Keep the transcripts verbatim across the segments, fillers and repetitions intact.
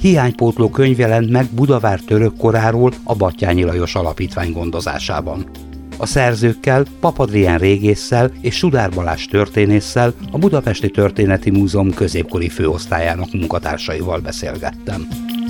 hiánypótló könyv jelent meg Budavár török koráról a Batthyány Lajos Alapítvány gondozásában. A szerzőkkel, Papadrián régésszel és Sudár Balázs történésszel, a Budapesti Történeti Múzeum középkori főosztályának munkatársaival beszélgettem.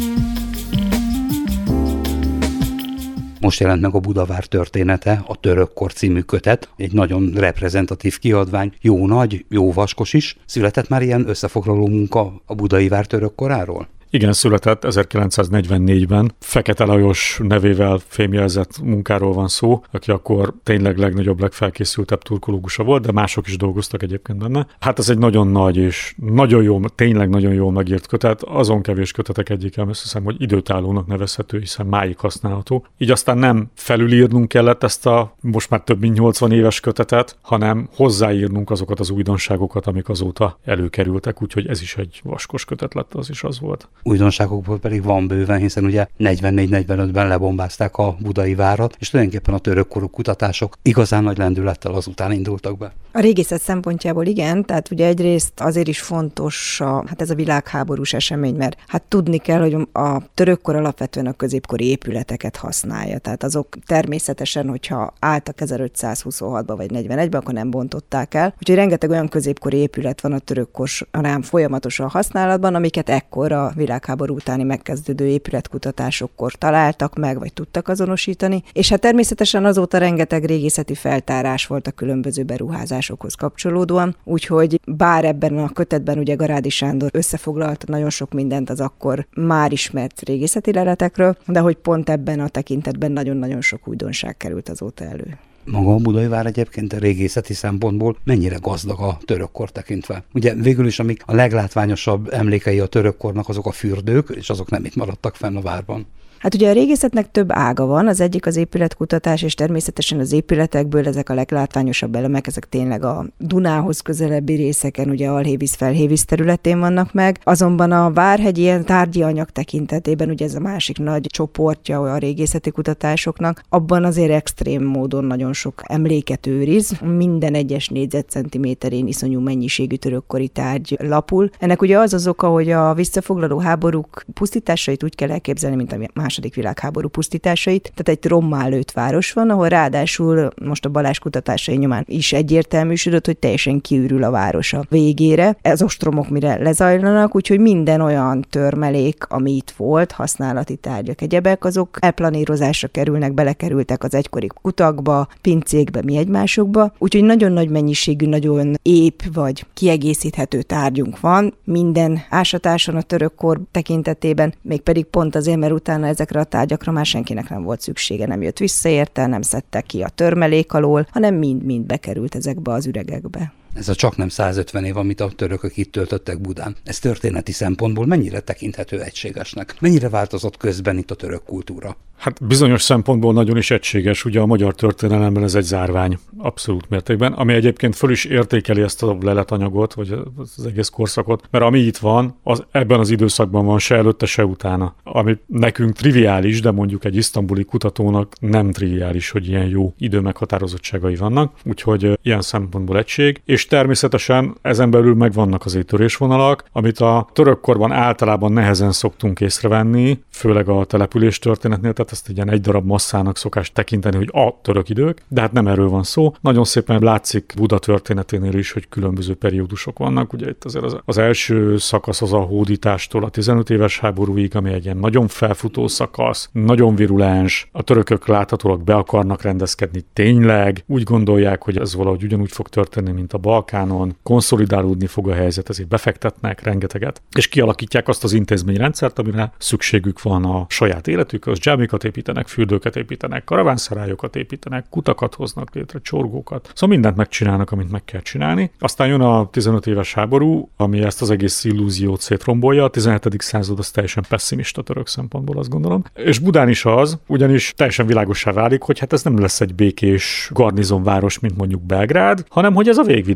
Most jelent meg a Budavár története, a Törökkor című kötet, egy nagyon reprezentatív kiadvány, jó nagy, jó vaskos is. Született már ilyen összefoglaló munka a budai vár törökkoráról? Igen, született ezerkilencszáznegyvennégyben. Fekete Lajos nevével fémjelzett munkáról van szó, aki akkor tényleg legnagyobb, legfelkészültebb turkológusa volt, de mások is dolgoztak egyébként benne. Hát ez egy nagyon nagy és nagyon jó, tényleg nagyon jól megírt kötet, azon kevés kötetek egyike, azt hiszem, hogy időtállónak nevezhető, hiszen máig használható. Így aztán nem felülírnunk kellett ezt a most már több mint nyolcvan éves kötetet, hanem hozzáírnunk azokat az újdonságokat, amik azóta előkerültek, úgyhogy ez is egy vaskos kötet lett, az is az volt. Újdonságokból pedig van bőven, hiszen ugye negyvennégy negyvenötben lebombázták a budai várat, és tulajdonképpen a törökkorú kutatások igazán nagy lendülettel azután indultak be. A régészet szempontjából igen, tehát ugye egyrészt azért is fontos a, hát ez a világháborús esemény, mert hát tudni kell, hogy a törökkor alapvetően a középkori épületeket használja, tehát azok természetesen, hogyha álltak ezerötszázhuszonhatban vagy negyvenegyben, akkor nem bontották el. Úgyhogy rengeteg olyan középkori épület van a törökkor során folyamatosan használatban, amiket ekkor a világháború utáni megkezdődő épületkutatásokkor találtak meg, vagy tudtak azonosítani, és hát természetesen azóta rengeteg régészeti feltárás volt a különböző beruházásokhoz kapcsolódóan, úgyhogy bár ebben a kötetben ugye Garádi Sándor összefoglalta nagyon sok mindent az akkor már ismert régészeti leletekről, de hogy pont ebben a tekintetben nagyon-nagyon sok újdonság került azóta elő. Maga a budai vár egyébként a régészeti szempontból mennyire gazdag a törökkor tekintve? Ugye végül is, amik a leglátványosabb emlékei a törökkornak, azok a fürdők, és azok nem itt maradtak fenn a várban. Hát ugye a régészetnek több ága van, az egyik az épületkutatás, és természetesen az épületekből ezek a leglátványosabb elemek, ezek tényleg a Dunához közelebbi részeken, ugye Alhévíz, Felhévíz területén vannak meg. Azonban a Várhegy ilyen tárgyi anyag tekintetében, ugye ez a másik nagy csoportja a régészeti kutatásoknak, abban azért extrém módon nagyon sok emléket őriz. Minden egyes négyzetcentiméterén iszonyú mennyiségű törökkori tárgy lapul. Ennek ugye az az oka, hogy a visszafoglaló háborúk pusztításait úgy kell elképzelni, mint a második világháború pusztításait. Tehát egy rommá lőtt város van, ahol ráadásul most a Balázs kutatásai nyomán is egyértelműsödött, hogy teljesen kiürül a város a végére. Ez ostromok mire lezajlanak, úgyhogy minden olyan törmelék, ami itt volt, használati tárgyak, egyebek, azok elplanírozásra kerülnek, belekerültek az egykori kutakba, pincékbe, mi egymásokba. Úgyhogy nagyon nagy mennyiségű, nagyon ép vagy kiegészíthető tárgyunk van minden ásatáson a törökkor tekintetében, mégpedig pont azért, mert utána ezekre a tárgyakra már senkinek nem volt szüksége, nem jött vissza érte, nem szedte ki a törmelék alól, hanem mind-mind bekerült ezekbe az üregekbe. Ez a csaknem százötven év, amit a törökök itt töltöttek Budán. Ez történeti szempontból mennyire tekinthető egységesnek? Mennyire változott közben itt a török kultúra? Hát bizonyos szempontból nagyon is egységes, ugye a magyar történelemben ez egy zárvány, abszolút mértékben, ami egyébként föl is értékeli ezt a leletanyagot, vagy az egész korszakot, mert ami itt van, az ebben az időszakban van, se előtte, se utána. Ami nekünk triviális, de mondjuk egy isztambuli kutatónak nem triviális, hogy ilyen jó időmeghatározottságai vannak, úgyhogy ilyen szempontból egység, és természetesen ezen belül megvannak az törésvonalak, amit a törökkorban általában nehezen szoktunk észrevenni, főleg a település történetnél, tehát ezt egy ilyen egy darab masszának szokás tekinteni, hogy a török idők, de hát nem erről van szó. Nagyon szépen látszik Buda történeténél is, hogy különböző periódusok vannak. Ugye itt azért az, az első szakasz az a hódítástól a tizenöt éves háborúig, ami egy ilyen nagyon felfutó szakasz, nagyon virulens, a törökök láthatólag be akarnak rendezkedni tényleg, úgy gondolják, hogy ez valahogy ugyanúgy fog történni, mint a Balkánon, konszolidálódni fog a helyzet, ezért befektetnek rengeteget, és kialakítják azt az intézményrendszert, amire szükségük van a saját életükhöz, dzsámikat építenek, fürdőket építenek, karavánszarályokat építenek, kutakat hoznak létre, csorgókat. Szóval mindent megcsinálnak, amit meg kell csinálni. Aztán jön a tizenöt éves háború, ami ezt az egész illúziót szétrombolja. A tizenhetedik század az teljesen pessimista török szempontból, azt gondolom. És Budán is az, ugyanis teljesen világossá válik, hogy hát ez nem lesz egy békés garnizonváros, mint mondjuk Belgrád, hanem hogy ez a végvidék.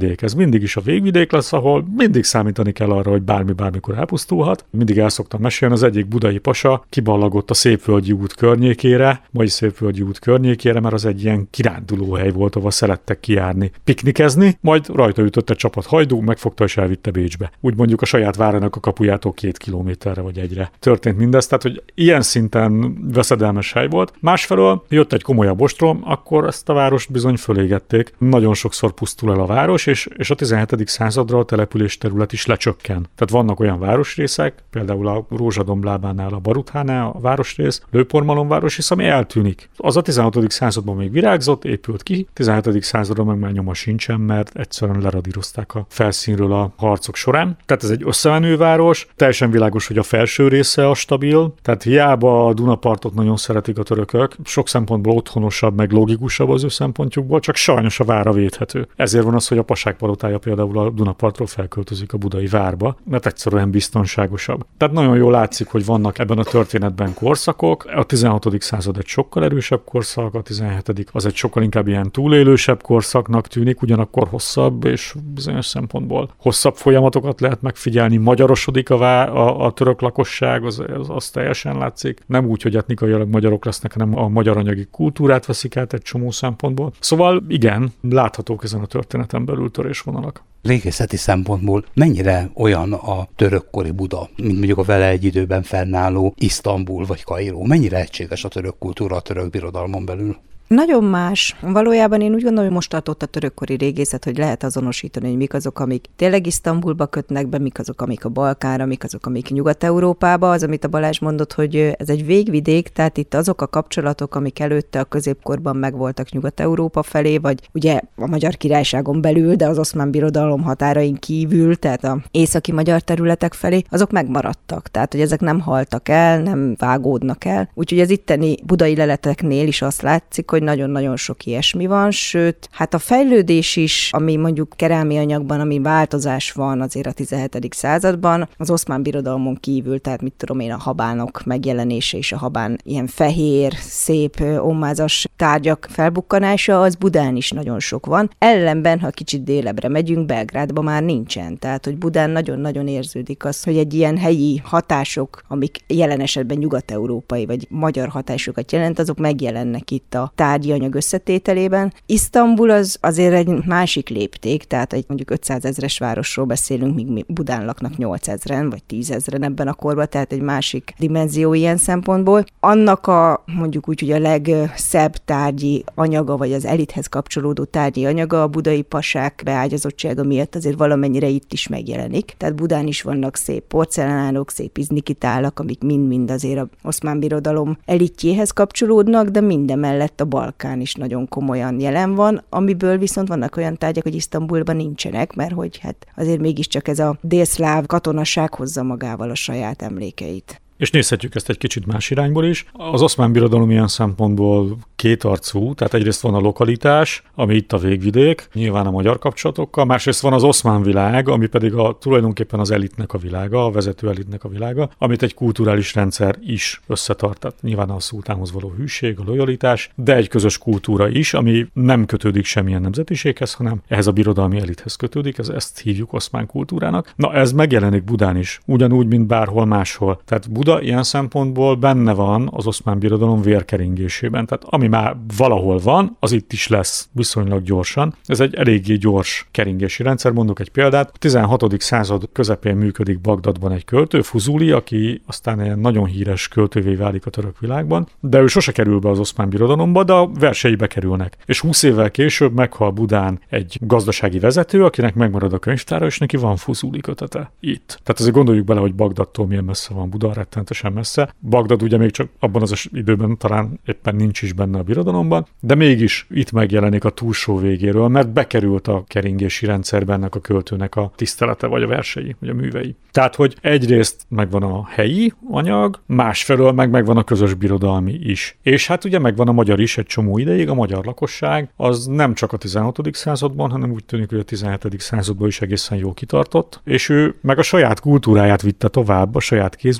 végvidék. Ez mindig is a végvidék lesz, ahol mindig számítani kell arra, hogy bármi bármikor elpusztulhat. Mindig el szoktam mesélni, az egyik budai pasa kiballagott a Szépvölgyi út környékére, mai Szépvölgyi út környékére, mert az egy ilyen kirándulóhely volt, ahol szerettek kijárni, piknikezni, majd rajta ütött egy csapat hajdú, megfogta és elvitte Bécsbe. Úgy mondjuk a saját várának a kapujától két kilométerre vagy egyre történt mindez, tehát hogy ilyen szinten veszedelmes hely volt. Másfelől jött egy komolyabb ostrom, akkor ezt a várost bizony fölégették. Nagyon sokszor pusztul el a város, és, és a tizenhetedik századra a település terület is lecsökken. Tehát vannak olyan városrészek, például a Rózsadomblábánál a Baruthánál a városrész, Lőpormalomvárosrész, ami eltűnik. Az a tizenhatodik században még virágzott, épült ki, tizenhetedik századra meg már nyoma sincsen, mert egyszerűen leradírozták a felszínről a harcok során. Tehát ez egy összemenő város, teljesen világos, hogy a felső része a stabil, tehát hiába a Dunapartot nagyon szeretik a törökök, sok szempontból otthonosabb, meg logikusabb az ő szempontjukból, csak sajnos a vára védhető. Ezért van az, hogy a pasák palotája például a Dunapartról felköltözik a budai várba, mert egyszerűen biztonságosabb. Tehát nagyon jól látszik, hogy vannak ebben a történetben korszakok. A tizenhatodik század egy sokkal erősebb korszak, a tizenhetedik az egy sokkal inkább ilyen túlélősebb korszaknak tűnik, ugyanakkor hosszabb és bizonyos szempontból hosszabb folyamatokat lehet megfigyelni. Magyarosodik a, vár, a, a török lakosság, az, az, az teljesen látszik. Nem úgy, hogy etnikailag magyarok lesznek, hanem a magyar anyagi kultúrát veszik át egy csomó szempontból. Szóval igen, láthatók ezen a történeten belül törésvonalak. Régészeti szempontból mennyire olyan a törökkori Buda, mint mondjuk a vele egy időben fennálló Isztambul vagy Kairó? Mennyire egységes a török kultúra a török birodalmon belül? Nagyon más. Valójában én úgy gondolom, hogy most tartott a törökkori régészet, hogy lehet azonosítani, hogy mik azok, amik tényleg Isztambulba kötnek be, mik azok, amik a Balkánra, mik azok, amik Nyugat-Európába. Az, amit a Balázs mondott, hogy ez egy végvidék, tehát itt azok a kapcsolatok, amik előtte a középkorban megvoltak Nyugat-Európa felé, vagy ugye a Magyar Királyságon belül, de az Oszmán Birodalom határain kívül, tehát a északi magyar területek felé, azok megmaradtak. Tehát, hogy ezek nem haltak el, nem vágódnak el. Úgyhogy az itteni budai leleteknél is azt látszik, hogy nagyon-nagyon sok ilyesmi van, sőt, hát a fejlődés is, ami mondjuk kerámia anyagban, ami változás van azért a tizenhetedik században, az Oszmán Birodalmon kívül, tehát mit tudom én, a habánok megjelenése és a habán ilyen fehér, szép, ommázas tárgyak felbukkanása, az Budán is nagyon sok van. Ellenben, ha kicsit délebbre megyünk, Belgrádban már nincsen. Tehát, hogy Budán nagyon-nagyon érződik az, hogy egy ilyen helyi hatások, amik jelen esetben nyugat-európai vagy magyar hatásokat jelent, azok megjelennek itt a tárgyi anyag összetételében. Isztambul az azért egy másik lépték, tehát egy mondjuk ötszázezres városról beszélünk, míg mi Budán laknak nyolcezren vagy tízezren ebben a korban, tehát egy másik dimenzió ilyen szempontból. Annak a mondjuk úgy, hogy a legszebb tárgyi anyaga, vagy az elithez kapcsolódó tárgyi anyaga a budai pasák beágyazottsága miatt azért valamennyire itt is megjelenik. Tehát Budán is vannak szép porcelánok, szép iznikitálak, amik mind-mind azért az Oszmán Birodalom elitjéhez kapcsolódnak, de mindemellett a Balkán is nagyon komolyan jelen van, amiből viszont vannak olyan tárgyak, hogy Isztambulban nincsenek, mert hogy hát azért mégiscsak ez a délszláv katonaság hozza magával a saját emlékeit. És nézhetjük ezt egy kicsit más irányból is. Az Oszmán Birodalom ilyen szempontból kétarcú, tehát egyrészt van a lokalitás, ami itt a végvidék, nyilván a magyar kapcsolatokkal, másrészt van az oszmán világ, ami pedig a, tulajdonképpen az elitnek a világa, a vezető elitnek a világa, amit egy kulturális rendszer is összetart. Tehát nyilván a szultánhoz való hűség, a lojalitás, de egy közös kultúra is, ami nem kötődik semmilyen nemzetiséghez, hanem ehhez a birodalmi elithez kötődik, ez, ezt hívjuk oszmán kultúrának. Na ez megjelenik Budán is, ugyanúgy, mint bárhol máshol. Tehát Buda ilyen szempontból benne van az Oszmán Birodalom vérkeringésében. Tehát ami már valahol van, az itt is lesz viszonylag gyorsan. Ez egy eléggé gyors keringési rendszer. Mondok egy példát. A tizenhatodik század közepén működik Bagdadban egy költő, Fuzuli, aki aztán egy nagyon híres költővé válik a török világban, de ő sose kerül be az Oszmán Birodalomba, de a versei bekerülnek. És húsz évvel később meghal Budán egy gazdasági vezető, akinek megmarad a könyvtára, és neki van Fuzuli kötete itt. Tehát azért gondoljuk bele, hogy Bagdadtól milyen messze van Buda, rettenetesen messze. Bagdad ugye még csak abban az időben talán éppen nincs is benne a birodalomban, de mégis itt megjelenik a túlsó végéről, mert bekerült a keringési rendszerben ennek a költőnek a tisztelete, vagy a versei, vagy a művei. Tehát, hogy egyrészt megvan a helyi anyag, másfelől meg megvan a közös birodalmi is. És hát ugye megvan a magyar is egy csomó ideig, a magyar lakosság az nem csak a tizenhatodik században, hanem úgy tűnik, hogy a tizenhetedik században is egészen jól kitartott, és ő meg a saját kultúráját vitte tovább, a saját kézműveseit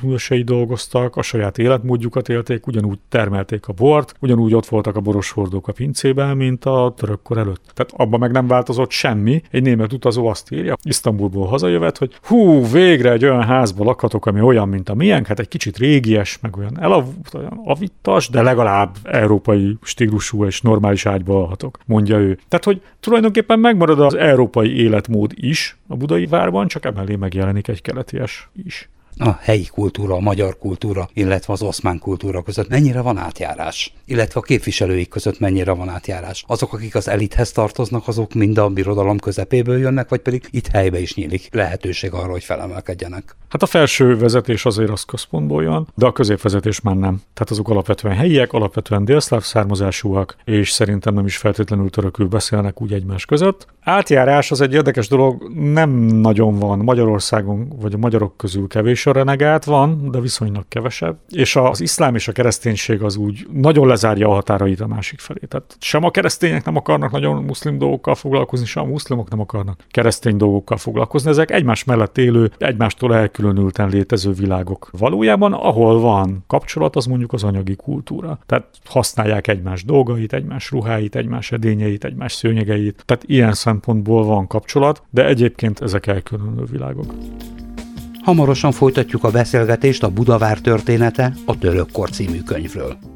dolgoztak, a saját életmódjukat élték, ugyanúgy termelték a bort, ugyanúgy ott voltak a boroshordók a pincében, mint a török kor előtt. Tehát abban meg nem változott semmi. Egy német utazó azt írja, Isztambulból hazajövet, hogy hú, végre egy olyan házban lakhatok, ami olyan, mint a miénk, hát egy kicsit régies, meg olyan elavult, olyan avittas, de legalább európai stílusú és normális ágyba alhatok, mondja ő. Tehát, hogy tulajdonképpen megmarad az európai életmód is a budai várban, csak emellé megjelenik egy keleties is. A helyi kultúra, a magyar kultúra, illetve az oszmán kultúra között mennyire van átjárás? Illetve a képviselőik között mennyire van átjárás? Azok, akik az elithez tartoznak, azok mind a birodalom közepéből jönnek, vagy pedig itt helybe is nyílik lehetőség arra, hogy felemelkedjenek? Hát a felső vezetés azért az központból jön, de a középvezetés már nem. Tehát azok alapvetően helyiek, alapvetően délszláv származásúak, és szerintem nem is feltétlenül törökül beszélnek úgy egymás között. Átjárás az egy érdekes dolog, nem nagyon van Magyarországon, vagy a magyarok közül kevés a renegát van, de viszonylag kevesebb. És az iszlám és a kereszténység az úgy nagyon lezárja a határait a másik felé. Tehát sem a keresztények nem akarnak nagyon muszlim dolgokkal foglalkozni, sem a muszlimok nem akarnak keresztény dolgokkal foglalkozni. Ezek egymás mellett élő, egymástól elkülönülten létező világok. Valójában, ahol van kapcsolat, az mondjuk az anyagi kultúra. Tehát használják egymás dolgait, egymás ruháit, egymás edényeit, egymás szőnyegeit. Tehát ilyen szempontból van kapcsolat, de egyébként ezek elkülönülő világok. Hamarosan folytatjuk a beszélgetést a Budavár története a Török kor című könyvről.